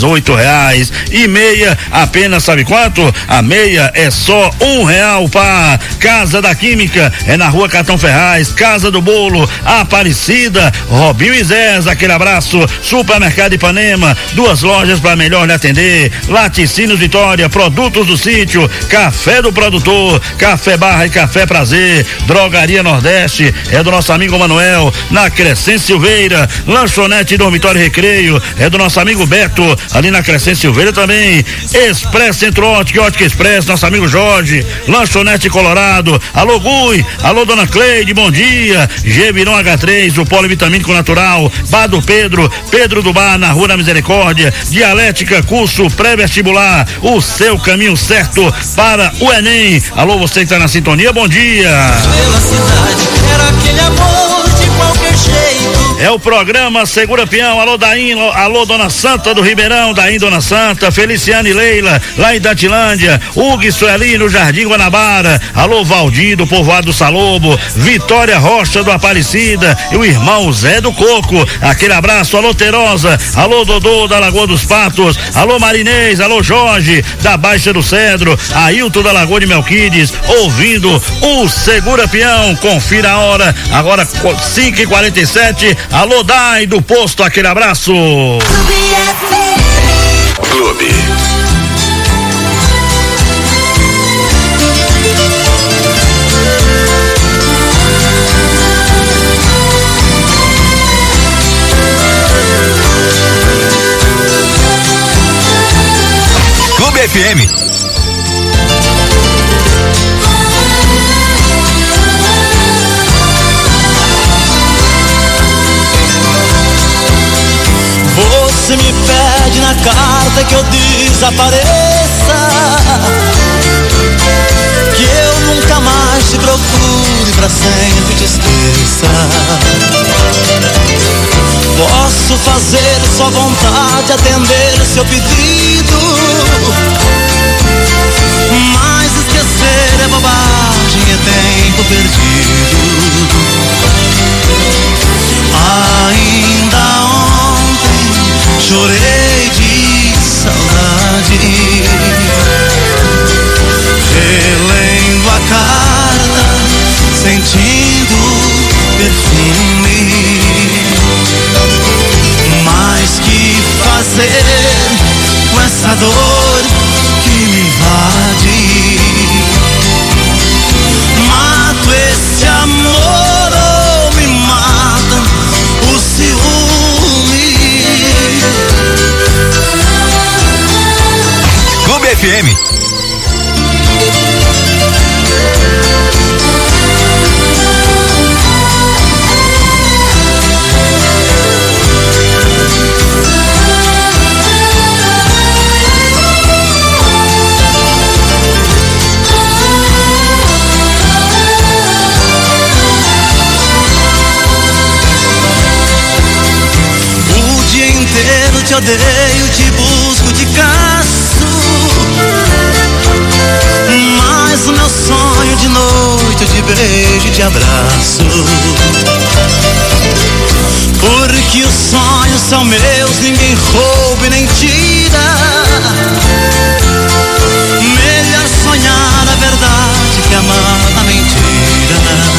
[SPEAKER 9] R$18, e meia apenas, sabe quanto? A meia é só R$1 pá. Casa da Química, é na Rua Cartão Ferraz, Casa do Bolo, Aparecida, Robinho e Zés, aquele abraço. Supermercado Ipanema, 2 lojas para melhor lhe atender, Laticínios Vitória, produtos do sítio, Café do Produtor, Café Barra e Café Prazer, Drogaria Nordeste, é do nosso amigo Manuel, na Crescente Silveira, Lanchonete Dormitório Recreio, é do nosso amigo Beto, ali na Crescente Silveira também, Expresso Centro Ótica, Ótica Expresso, nosso amigo Jorge, Lanchonete Colorado, alô Gui, alô Dona Cleide, bom dia, Geviron H3, o polivitamínico natural, Bar do Pedro, Pedro do Bar, na Rua da Misericórdia, Dialética, curso pré-vestibular, o seu caminho certo para o Enem. Alô, você que está na sintonia, bom dia.
[SPEAKER 4] Pela cidade, era aquele amor de qualquer jeito.
[SPEAKER 9] É o programa Segura Peão, alô Daim, alô Dona Santa do Ribeirão, Daim Dona Santa, Feliciane e Leila, lá em Dantilândia, Hugo e Sueli no Jardim Guanabara, alô Valdir do Povoado do Salobo, Vitória Rocha do Aparecida e o irmão Zé do Coco, aquele abraço, alô Terosa, alô Dodô da Lagoa dos Patos, alô Marinês, alô Jorge da Baixa do Cedro, Ailton da Lagoa de Melquides, ouvindo o Segura Peão. Confira a hora, agora 5h47, alô Dai do Posto, aquele abraço.
[SPEAKER 5] Clube.
[SPEAKER 7] Clube FM.
[SPEAKER 4] Você me pede pede na carta que eu desapareça, que eu nunca mais te procure, pra sempre te esqueça. Posso fazer sua vontade, atender o seu pedido, mas esquecer é bobagem, é tempo perdido. Ainda ontem chorei de saudade, relendo a carta, sentindo perfume. Mas que fazer com essa dor que me invade? Mato esse amor ou me mata o ciúme?
[SPEAKER 7] Clube FM.
[SPEAKER 4] Te odeio, te busco, te caço, mas o meu sonho de noite eu te beijo e te abraço, porque os sonhos são meus, ninguém rouba e nem tira. Melhor sonhar a verdade que amar a mentira.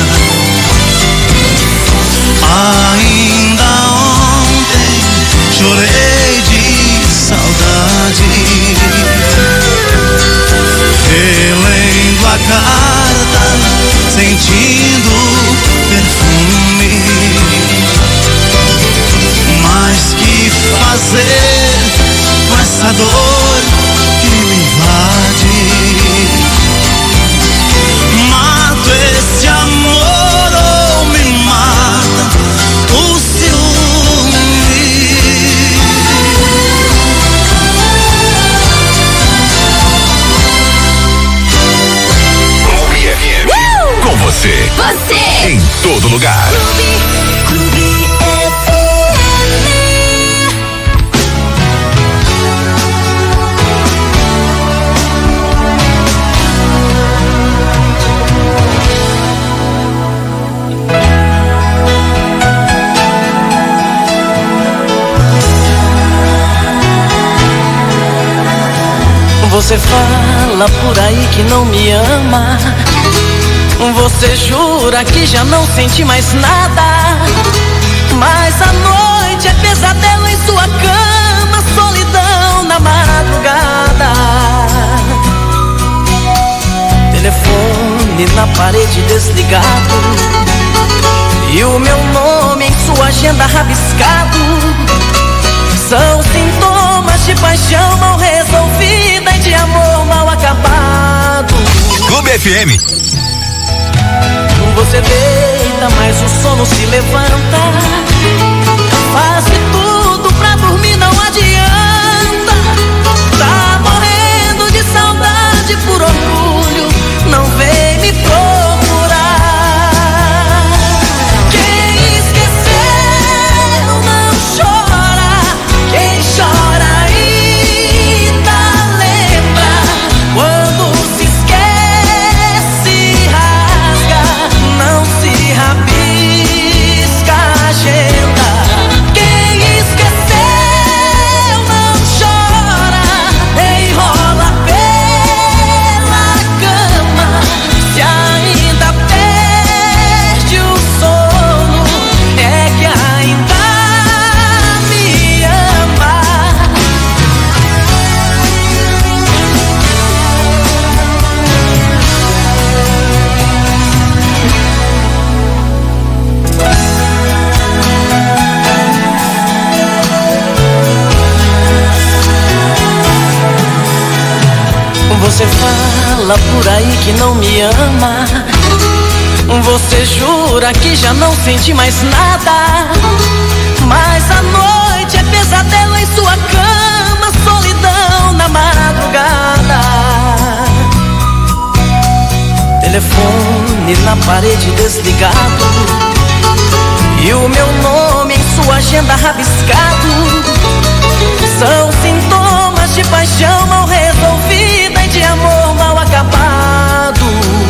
[SPEAKER 4] Ainda ontem chorei de saudade, relendo a carta, sentindo perfume. Mas que fazer com essa dor que me invade? Mato esse amor ou me mata o ciúme?
[SPEAKER 7] Com você.
[SPEAKER 3] Você.
[SPEAKER 7] Em todo lugar.
[SPEAKER 3] Clube
[SPEAKER 4] Você fala por aí que não me ama, você jura que já não sente mais nada, mas a noite é pesadelo em sua cama, solidão na madrugada. Telefone na parede desligado e o meu nome em sua agenda rabiscado. São sintomas de paixão mal resolvida e de amor mal acabado.
[SPEAKER 7] Clube FM.
[SPEAKER 4] Você deita, mas o sono se levanta. Faz de tudo pra dormir, não adianta. Tá morrendo de saudade, por orgulho não vem me procurar. Quem esqueceu não chora, quem chora ainda lembra. Quando se esquece, rasga, não se rabisca a agenda. Quem esqueceu não chora, enrola pela cama. Se ainda perde o sono, é que ainda me ama. Você fala por aí que não me ama, você jura que já não sente mais nada, mas a noite é pesadelo em sua cama. telefone na parede desligado e o meu nome em sua agenda rabiscado. São sintomas de paixão mal resolvida e de amor mal acabado.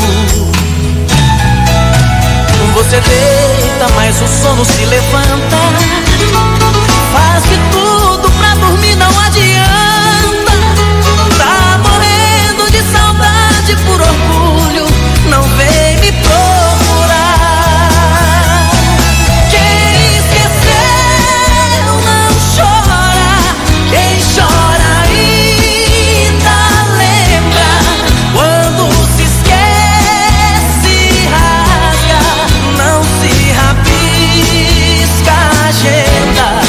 [SPEAKER 4] Você deita, mas o sono se levanta. Faz de tudo pra dormir, não adianta. Tá morrendo de saudade por orgulho, não vem me procurar. Quem esqueceu não chora, quem chora ainda lembra. Quando se esquece, rasga, não se rabisca a agenda.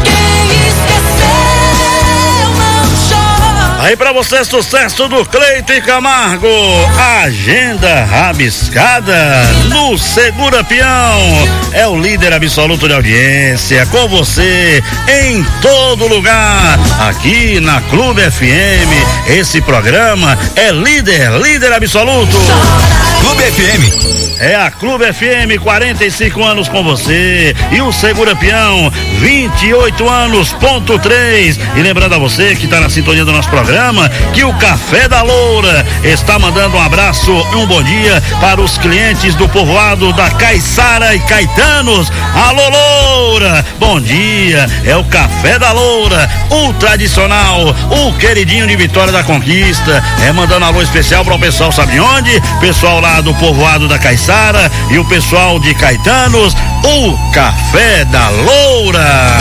[SPEAKER 9] Aí pra você, sucesso do Cleito e Camargo, Agenda Rabiscada no Segura Peão. É o líder absoluto de audiência, com você em todo lugar. Aqui na Clube FM, esse programa é líder absoluto.
[SPEAKER 7] Clube FM.
[SPEAKER 9] É a Clube FM, 45 anos com você. E o Segura Peão, 28 anos, ponto 3. E lembrando a você que está na sintonia do nosso programa, que o Café da Loura está mandando um abraço e um bom dia para os clientes do povoado da Caiçara e Caetanos. Alô, Loura! Bom dia! É o Café da Loura, o tradicional, o queridinho de Vitória da Conquista. É mandando alô especial para o pessoal, sabe onde? Pessoal lá do povoado da Caiçara e o pessoal de Caetanos, o Café da Loura.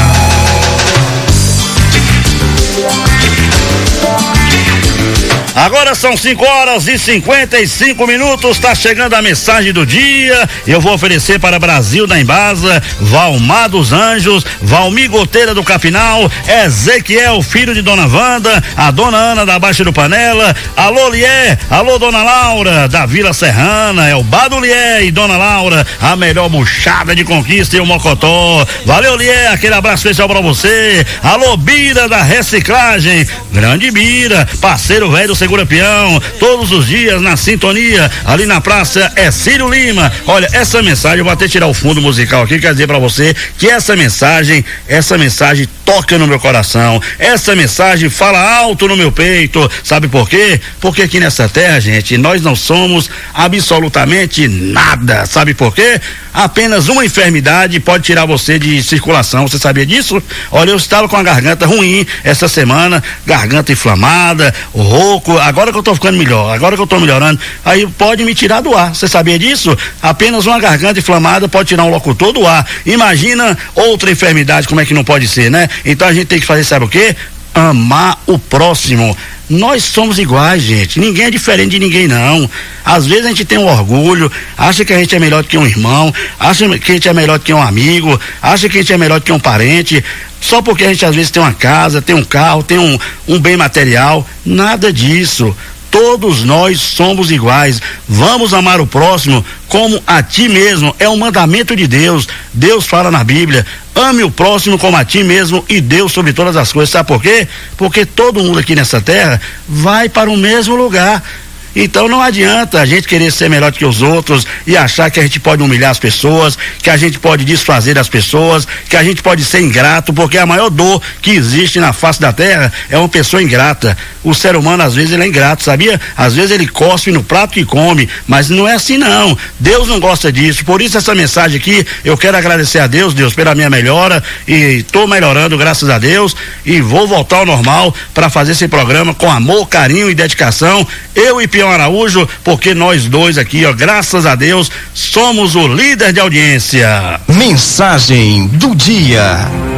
[SPEAKER 9] Agora são 5h55, tá chegando a mensagem do dia. Eu vou oferecer para Brasil da Embasa, Valmar dos Anjos, Valmir Goteira do Capinal, Ezequiel, filho de Dona Wanda, a Dona Ana da Baixa do Panela, alô Lié, alô Dona Laura da Vila Serrana, é o Bado Lié e Dona Laura, a melhor buchada de Conquista e o Mocotó. Valeu, Lié, aquele abraço especial para você. Alô Bira da Reciclagem, grande Bira, parceiro velho do Segura Peão, todos os dias na sintonia, ali na praça é Círio Lima. Olha, essa mensagem, eu vou até tirar o fundo musical aqui, quer dizer pra você que essa mensagem toca no meu coração, essa mensagem fala alto no meu peito, sabe por quê? Porque aqui nessa terra, gente, nós não somos absolutamente nada, sabe por quê? Apenas uma enfermidade pode tirar você de circulação, você sabia disso? Olha, eu estava com a garganta ruim essa semana, garganta inflamada, rouco, agora que eu tô ficando melhor, agora que eu tô melhorando, aí pode me tirar do ar, você sabia disso? Apenas uma garganta inflamada pode tirar um locutor do ar, imagina outra enfermidade, como é que não pode ser, né? Então a gente tem que fazer, sabe o quê? Amar o próximo. Nós somos iguais, gente, ninguém é diferente de ninguém, não. Às vezes a gente tem um orgulho, acha que a gente é melhor do que um irmão, acha que a gente é melhor do que um amigo, acha que a gente é melhor do que um parente, só porque a gente às vezes tem uma casa, tem um carro, tem um bem material. Nada disso. Todos nós somos iguais. Vamos amar o próximo como a ti mesmo. É um mandamento de Deus. Deus fala na Bíblia: ame o próximo como a ti mesmo e Deus sobre todas as coisas. Sabe por quê? Porque todo mundo aqui nessa terra vai para o mesmo lugar. Então não adianta a gente querer ser melhor do que os outros e achar que a gente pode humilhar as pessoas, que a gente pode desfazer as pessoas, que a gente pode ser ingrato, porque a maior dor que existe na face da terra é uma pessoa ingrata. O ser humano às vezes ele é ingrato, sabia? Às vezes ele cospe no prato que come, mas não é assim não. Deus não gosta disso. Por isso essa mensagem aqui, eu quero agradecer a Deus, pela minha melhora, e estou melhorando, graças a Deus, e vou voltar ao normal para fazer esse programa com amor, carinho e dedicação. Eu e Peão Araújo, porque nós dois aqui, ó, graças a Deus, somos o líder de audiência.
[SPEAKER 7] Mensagem do dia.